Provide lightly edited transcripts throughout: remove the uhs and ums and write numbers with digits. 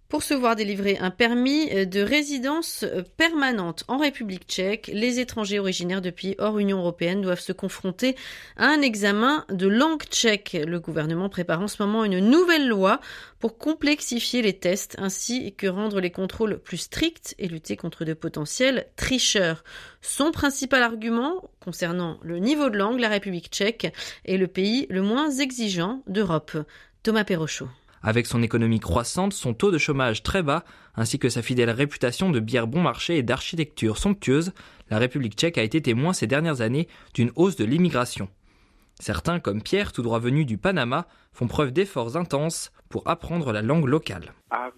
Pour se voir délivrer un permis de résidence permanente en République tchèque, les étrangers originaires de pays hors Union européenne doivent se confronter à un examen de langue tchèque. Le gouvernement prépare en ce moment une nouvelle loi pour complexifier les tests ainsi que rendre les contrôles plus stricts et lutter contre de potentiels tricheurs. Son principal argument concernant le niveau de langue, la République tchèque est le pays le moins exigeant d'Europe. Thomas Perrochot. Avec son économie croissante, son taux de chômage très bas, ainsi que sa fidèle réputation de bière bon marché et d'architecture somptueuse, la République tchèque a été témoin ces dernières années d'une hausse de l'immigration. Certains, comme Pierre, tout droit venu du Panama, font preuve d'efforts intenses pour apprendre la langue locale.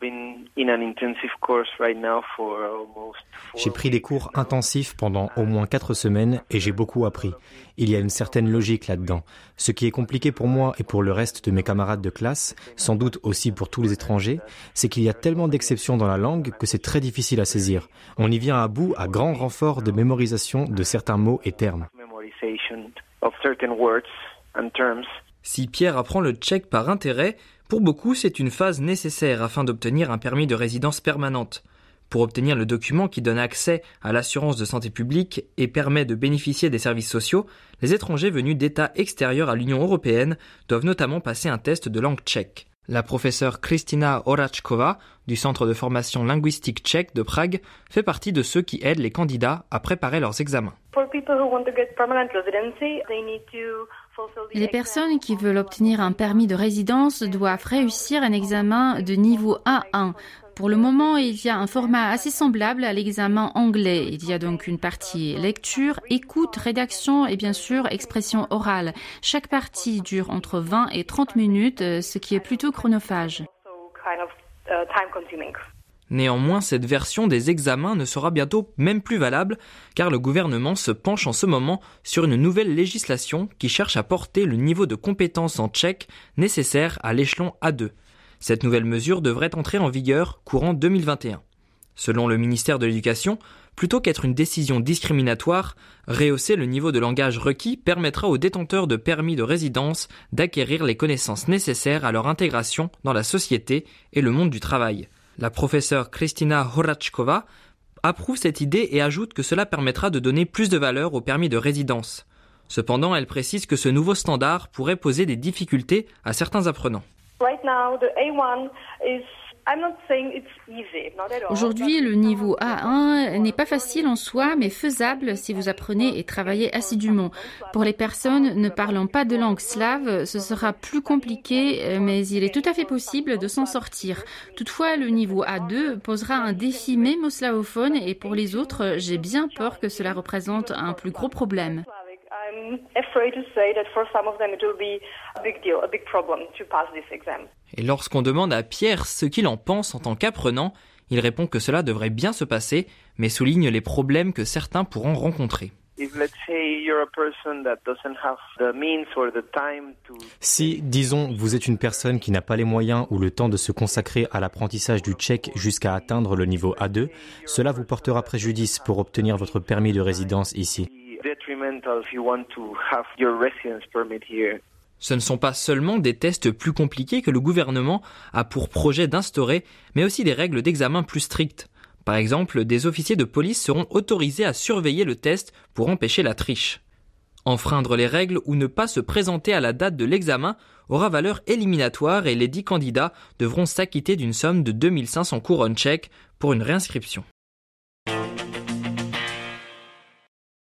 J'ai pris des cours intensifs pendant au moins 4 semaines et j'ai beaucoup appris. Il y a une certaine logique là-dedans. Ce qui est compliqué pour moi et pour le reste de mes camarades de classe, sans doute aussi pour tous les étrangers, c'est qu'il y a tellement d'exceptions dans la langue que c'est très difficile à saisir. On y vient à bout à grand renfort de mémorisation de certains mots et termes. Si Pierre apprend le tchèque par intérêt, pour beaucoup c'est une phase nécessaire afin d'obtenir un permis de résidence permanente. Pour obtenir le document qui donne accès à l'assurance de santé publique et permet de bénéficier des services sociaux, les étrangers venus d'États extérieurs à l'Union européenne doivent notamment passer un test de langue tchèque. La professeure Kristina Horačková du Centre de formation linguistique tchèque de Prague fait partie de ceux qui aident les candidats à préparer leurs examens. Les personnes qui veulent obtenir un permis de résidence doivent réussir un examen de niveau A1. Pour le moment, il y a un format assez semblable à l'examen anglais. Il y a donc une partie lecture, écoute, rédaction et bien sûr expression orale. Chaque partie dure entre 20 et 30 minutes, ce qui est plutôt chronophage. Néanmoins, cette version des examens ne sera bientôt même plus valable car le gouvernement se penche en ce moment sur une nouvelle législation qui cherche à porter le niveau de compétence en tchèque nécessaire à l'échelon A2. Cette nouvelle mesure devrait entrer en vigueur courant 2021. Selon le ministère de l'Éducation, plutôt qu'être une décision discriminatoire, rehausser le niveau de langage requis permettra aux détenteurs de permis de résidence d'acquérir les connaissances nécessaires à leur intégration dans la société et le monde du travail. La professeure Kristina Horačková approuve cette idée et ajoute que cela permettra de donner plus de valeur au permis de résidence. Cependant, elle précise que ce nouveau standard pourrait poser des difficultés à certains apprenants. Aujourd'hui, le niveau A1 n'est pas facile en soi, mais faisable si vous apprenez et travaillez assidûment. Pour les personnes ne parlant pas de langue slave, ce sera plus compliqué, mais il est tout à fait possible de s'en sortir. Toutefois, le niveau A2 posera un défi même aux slavophones et pour les autres, j'ai bien peur que cela représente un plus gros problème. Et lorsqu'on demande à Pierre ce qu'il en pense en tant qu'apprenant, il répond que cela devrait bien se passer, mais souligne les problèmes que certains pourront rencontrer. Si, disons, vous êtes une personne qui n'a pas les moyens ou le temps de se consacrer à l'apprentissage du tchèque jusqu'à atteindre le niveau A2, cela vous portera préjudice pour obtenir votre permis de résidence ici. Ce ne sont pas seulement des tests plus compliqués que le gouvernement a pour projet d'instaurer, mais aussi des règles d'examen plus strictes. Par exemple, des officiers de police seront autorisés à surveiller le test pour empêcher la triche. Enfreindre les règles ou ne pas se présenter à la date de l'examen aura valeur éliminatoire et les 10 candidats devront s'acquitter d'une somme de 2500 couronnes tchèques pour une réinscription.